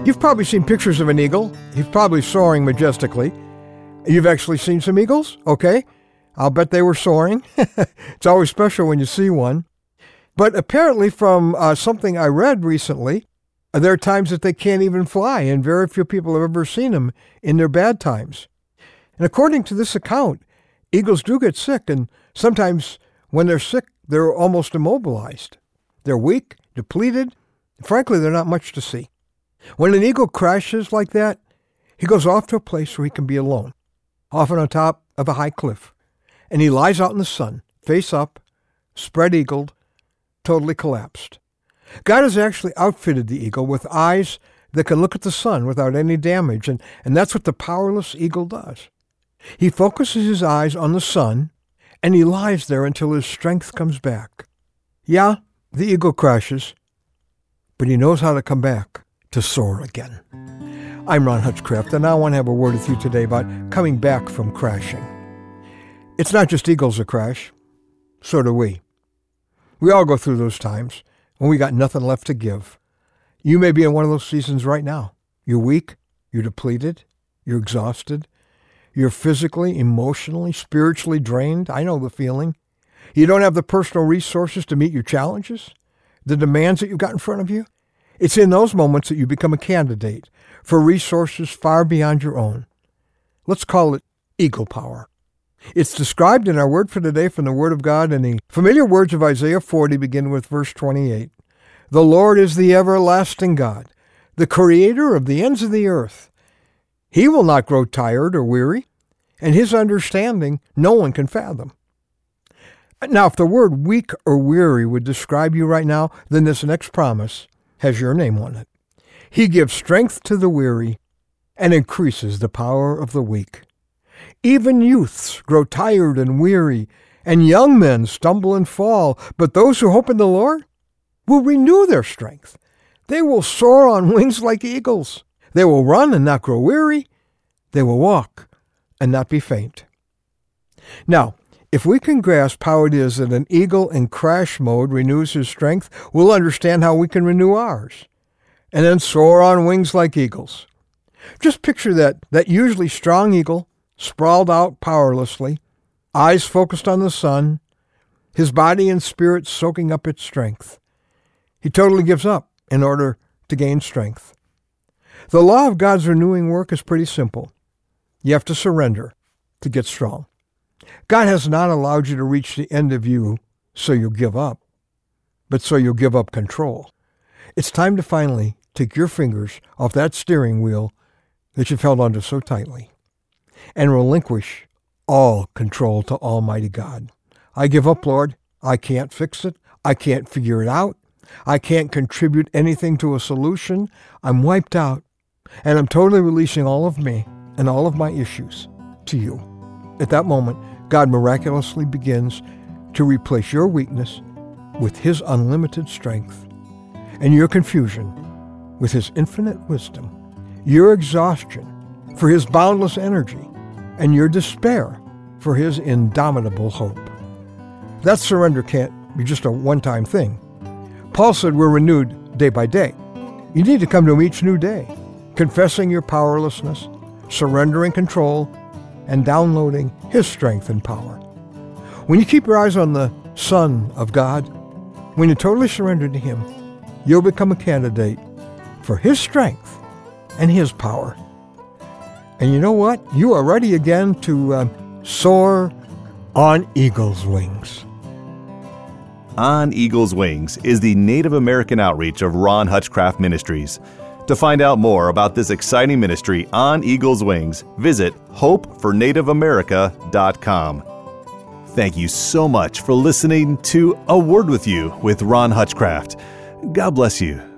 You've probably seen pictures of an eagle. He's probably soaring majestically. You've actually seen some eagles? Okay. I'll bet they were soaring. It's always special when you see one. But apparently from something I read recently, there are times that they can't even fly, and very few people have ever seen them in their bad times. And according to this account, eagles do get sick, and sometimes when they're sick, they're almost immobilized. They're weak, depleted. Frankly, they're not much to see. When an eagle crashes like that, he goes off to a place where he can be alone, often on top of a high cliff, and he lies out in the sun, face up, spread-eagled, totally collapsed. God has actually outfitted the eagle with eyes that can look at the sun without any damage, and that's what the powerless eagle does. He focuses his eyes on the sun, and he lies there until his strength comes back. Yeah, the eagle crashes, but he knows how to come back to soar again. I'm Ron Hutchcraft, and I want to have a word with you today about coming back from crashing. It's not just eagles that crash, so do we. We all go through those times when we got nothing left to give. You may be in one of those seasons right now. You're weak, you're depleted, you're exhausted, you're physically, emotionally, spiritually drained. I know the feeling. You don't have the personal resources to meet your challenges, the demands that you've got in front of you. It's in those moments that you become a candidate for resources far beyond your own. Let's call it eagle power. It's described in our word for today from the Word of God, and the familiar words of Isaiah 40 begin with verse 28. The Lord is the everlasting God, the creator of the ends of the earth. He will not grow tired or weary, and his understanding no one can fathom. Now, if the word weak or weary would describe you right now, then this next promise has your name on it. He gives strength to the weary and increases the power of the weak. Even youths grow tired and weary, and young men stumble and fall, but those who hope in the Lord will renew their strength. They will soar on wings like eagles. They will run and not grow weary. They will walk and not be faint. Now, if we can grasp how it is that an eagle in crash mode renews his strength, we'll understand how we can renew ours and then soar on wings like eagles. Just picture that usually strong eagle sprawled out powerlessly, eyes focused on the sun, his body and spirit soaking up its strength. He totally gives up in order to gain strength. The law of God's renewing work is pretty simple. You have to surrender to get strong. God has not allowed you to reach the end of you so you'll give up, but so you'll give up control. It's time to finally take your fingers off that steering wheel that you've held onto so tightly and relinquish all control to Almighty God. I give up, Lord. I can't fix it. I can't figure it out. I can't contribute anything to a solution. I'm wiped out, and I'm totally releasing all of me and all of my issues to you. At that moment, God miraculously begins to replace your weakness with his unlimited strength, and your confusion with his infinite wisdom, your exhaustion for his boundless energy, and your despair for his indomitable hope. That surrender can't be just a one-time thing. Paul said we're renewed day by day. You need to come to him each new day, confessing your powerlessness, surrendering control, and downloading his strength and power. When you keep your eyes on the Son of God, when you totally surrender to him, you'll become a candidate for his strength and his power. And you know what? You are ready again to soar on eagle's wings. On Eagle's Wings is the Native American outreach of Ron Hutchcraft Ministries. To find out more about this exciting ministry on Eagle's Wings, visit hopefurnativeamerica.com. Thank you so much for listening to A Word With You with Ron Hutchcraft. God bless you.